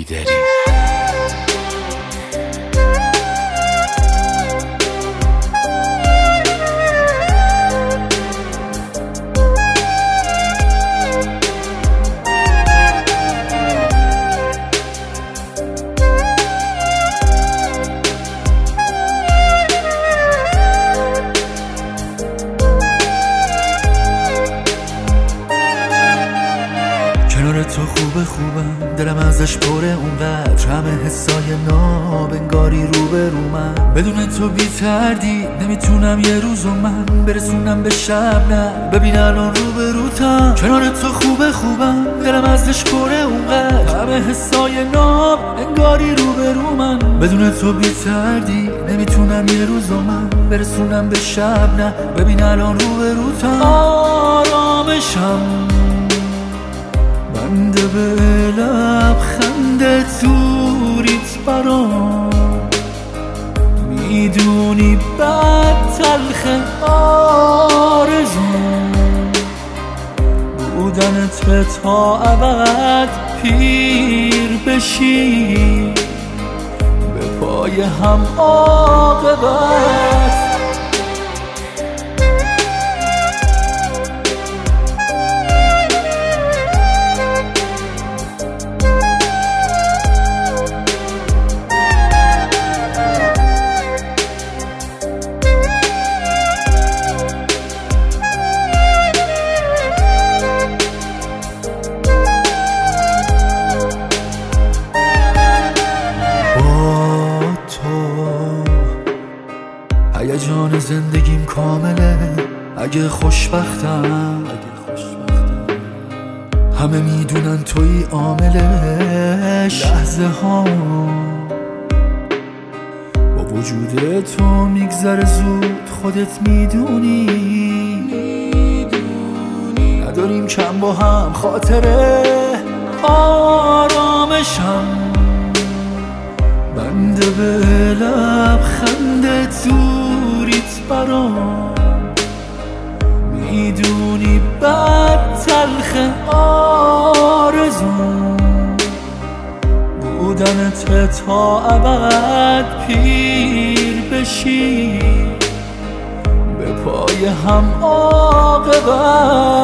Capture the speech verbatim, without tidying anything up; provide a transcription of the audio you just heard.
هیدری. کنار تو خوبه خوبم، دلم ازش پره اونقدر، همه حسای ناب انگاری رو به رو من. بدون تو بی تردید نمیتونم یه روزو من برسونم به شب، نه ببین الان رو به روتم. کنار تو خوبه خوبم، دلم ازش پره اونقدر، همه حسای ناب انگاری رو به رو من. بدون تو بی تردید نمیتونم یه روزو من برسونم به شب، نه ببین الان رو به روتم. آرامشم بنده به لبخند توریت برام، میدونی بد تلخ آرزوم بودنت تا ابد پیر بشی به پای هم عاقبت. هیجان زندگیم کامله، اگه خوشبختم همه میدونن توی عاملش. لحظه ها با وجود تو میگذره زود، خودت میدونی نداریم کم با هم خاطره. آرامشم بنده به لبخند توریت برام، میدونی بد تلخ آرزوم بودنت تا ابد پیر بشی به پای هم عاقبت.